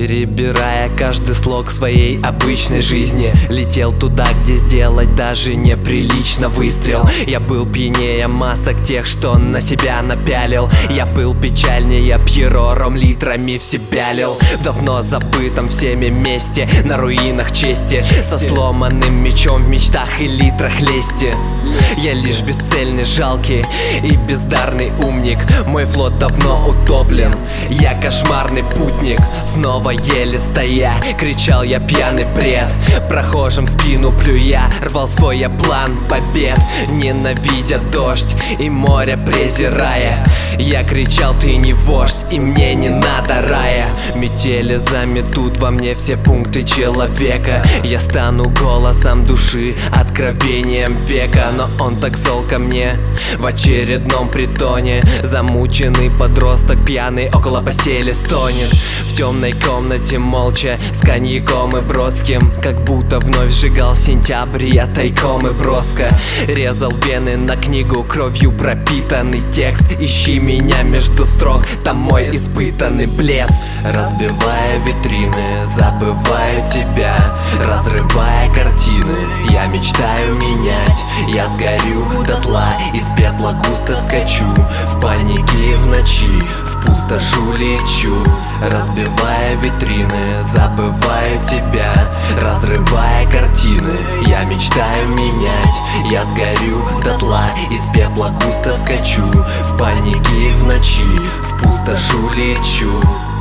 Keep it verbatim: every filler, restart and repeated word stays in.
Перебирая каждый слог своей обычной жизни, летел туда, где сделать даже неприлично выстрел. Я был пьянее масок тех, что на себя напялил. Я был печальнее Пьеро, ром литрами в себя лил. В давно забытом всеми месте, на руинах чести, со сломанным мечом в мечтах и литрах лести. Я лишь бесцельный, жалкий и бездарный умник. Мой флот давно утоплен, я кошмарный путник. Снова еле стоя, кричал я пьяный бред. Прохожим в спину плюя, рвал свой я план побед. Ненавидя дождь и море презирая, я кричал: ты не вождь и мне не надо рая. Метели заметут во мне все пункты человека. Я стану голосом души, откровением века. Но он так зол ко мне в очередном притоне. Замученный подросток пьяный около постели стонет. В темной комнате молча с коньяком и бродским, как будто вновь сжигал сентябрь я тайком и броско. Резал вены на книгу, кровью пропитанный текст. Ищи меня между строк, там мой испытанный блеск. Разбивая витрины, забываю тебя, разрывая картины, я мечтаю менять. Я сгорю дотла, из пепла густо скачу, в панике в ночи, в пустошь лечу. Разбивая витрины, забываю тебя, разрывая картины, я мечтаю менять. Я сгорю дотла, из пепла густо скачу, в панике в ночи, в пустошь лечу.